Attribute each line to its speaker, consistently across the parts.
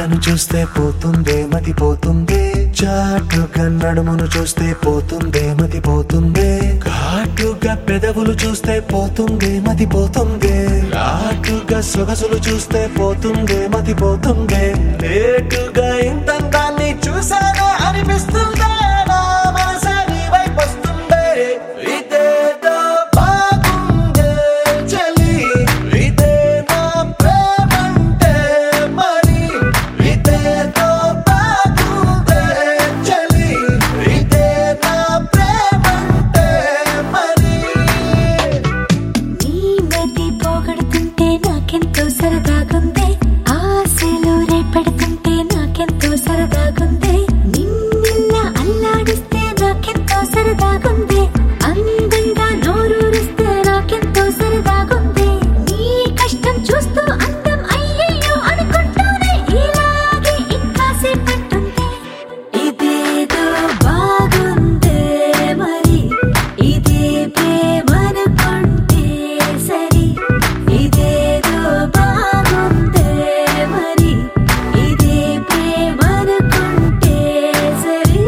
Speaker 1: పిల్లను చూస్తే పోతుందే మతి పోతుందే, చాటుగా నడుమును చూస్తే పోతుందే మతి పోతుందే, ఘాటుగా పెదవులు చూస్తే పోతుందే మతి పోతుందే, లాటుగా సొగసులు చూస్తే పోతుందే మతి పోతుందే, లేటుగా ఇంతందాన్ని చూసానే అనిపిస్తుందే, నా మనసే నీ వైపు వస్తుందే. ఇదేదో బాగుందే చలి, ఇదే నా ప్రేమంటే మరి, ఇదేదో బాగుందే చలి, ఇదే నా ప్రేమంటే మరి.
Speaker 2: నీ మతి పోగొడుతుంటే నాకెంతో సరదాగుంది, ఆశలు రేపెడుతుంటే నాకెంతో సరదాగుంది, నిన్నెల్లా అల్లాడిస్తే నాకెంతో సరదాగుంది, అందంగా నోరూరిస్తే నాకెంతో సరదాగుంది, నీ కష్టం చూస్తూ అందం అయ్యయ్యో అనుకుంటూనే ఇలాగే ఇంకాసేపట్టుంది. ఇదేదో బాగుందే మరి, ఇదే ప్రేమనుకుంటే సరి, ఇదేదో బాగుందే మరి, ఇదే ప్రేమనుకుంటే సరి.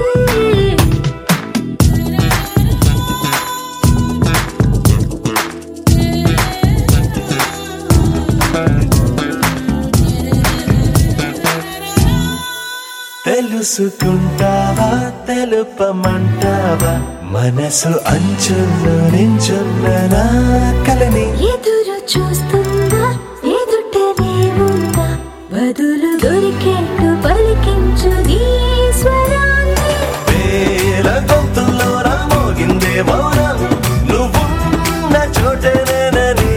Speaker 1: తెలుసుకుంటావా తెలుపమంటావా, మనసు అంచుల్లో నించున్న నా కలని.
Speaker 2: ఎదురు చూస్తుందా ఎదుటనే ఉందా, బదులు దొరికేట్టు పలికించు నీ స్వరాన్ని.
Speaker 1: వేల గొంతుల్లో నా మోగిందే మౌనం, నువ్వున్న చోటనేనని.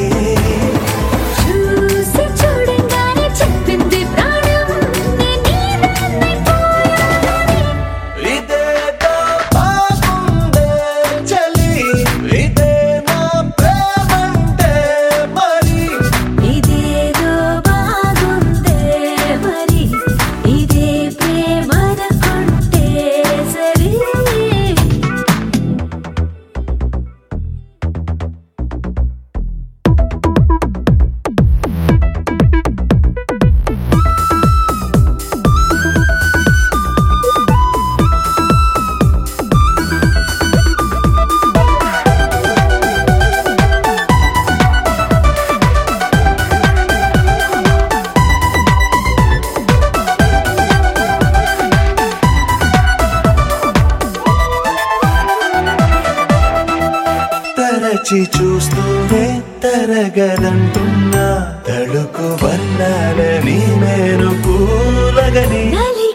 Speaker 2: చూసి చూడంగానే చెప్పింది ప్రాణం, నేను నీదాన్నైపోయానని.
Speaker 1: ఇదేదో బాగుందే చలి, ఇదే నా ప్రేమంటే మరి,
Speaker 2: ఇదేదో బాగుందే మరి, ఇదే ప్రేమనుకుంటే సరి.
Speaker 1: తరచి చూస్తూనే తరగదంటున్నా, తడుకు వర్ణాలని నేను పూలగని.
Speaker 2: నలి